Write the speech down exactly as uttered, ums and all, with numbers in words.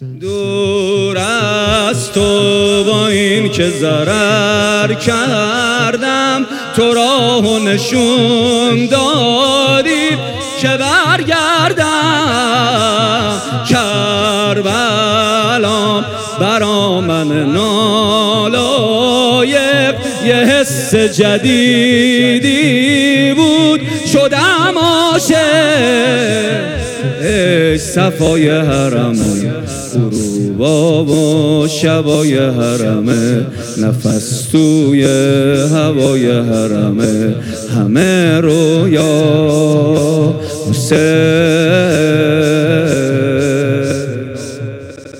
دور از تو با این که ضرر کردم، تو راه نشون دادی که برگردم. کربلا برا من نالایق یه حس جدیدی بود، شدم عاشق. ای صفای حرمه، غروبا و شبای حرمه، نفس توی هوای حرمه، همه رویا حسین.